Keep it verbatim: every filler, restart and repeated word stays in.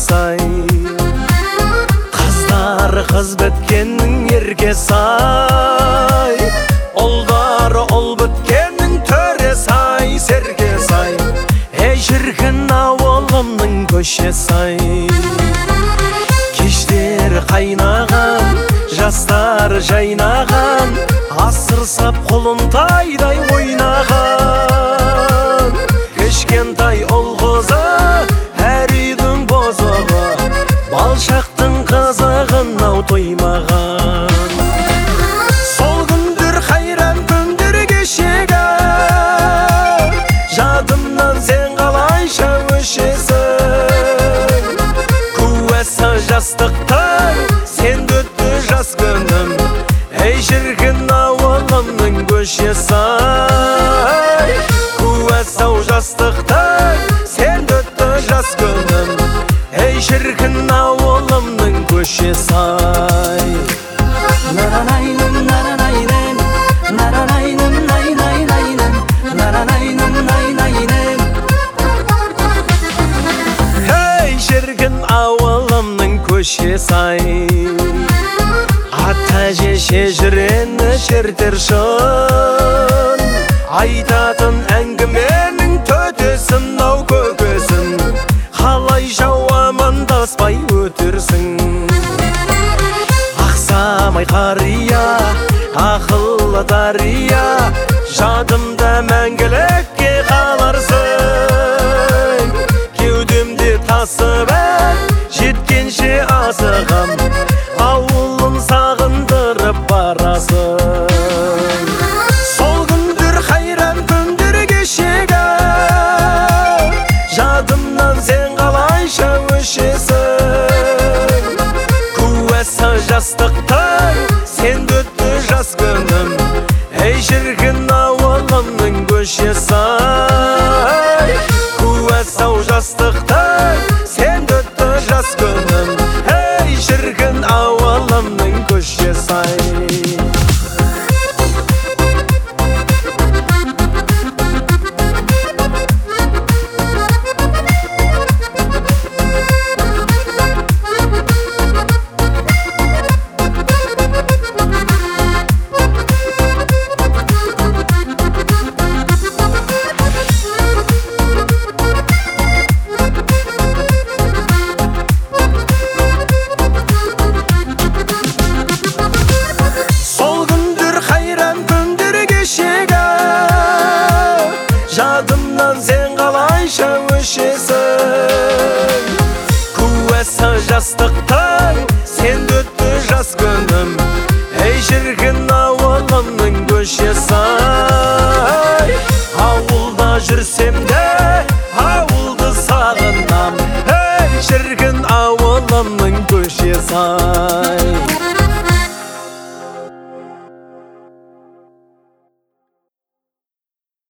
сай. Қыздар қыз біткеннің ерке сай, ұлдары ұл біткеннің төре сай, серке сай. Ей шіркін ауылымның көше сай. Кештер қайнаған, жастар жайнаған, асыр сап құлынтайдай ойнаған. Кешкентай ұл қызы, әр үйдің бозығы, балшақтың қызығын ау тоймаған. Сол күндер қайран күндер кешегі, жадымнан сен қалайша өшесің. Куәсі жастықтың сен өтті жас күнім, ей шіркін ауылымның көше сай. Куәсі жастықтың сен өтті жас күнім, ей шіркін ауылымның көше сай. Наранайным, наранайным, наранайным, най-най-найным, наранайным, най-найным. Ей шіркін ауылымның көше сай. Ата-әже шежірені шертер шын, айтатын әңгіменің төтесін ау көкесін, қалай жауамандаспай өтерсің. Ақсамай қария, ақылы дария, жадымда мәңгілікке қаларсың. Кеудемде тасып ән, жеткенше асығам, ауылын сағындырып барасың. Сол күндер қайран күндер кешегі, жадымнан сен қалайша өшесің. Куәсі жастықтың сен өтті жас күнім, ей шіркін ауылымның көше сай. Куәсі жастықтың сен өтті жас күнім, ей шіркін ауылымның көше сай. Жадымнан сен қалайша өшесің. Куәсі жастықтың сен өтті жас күнім, ей шіркін ауылымның көше сай. Ауылда жүрсем де ауылды сағынам, ей шіркін ауылымның көше сай.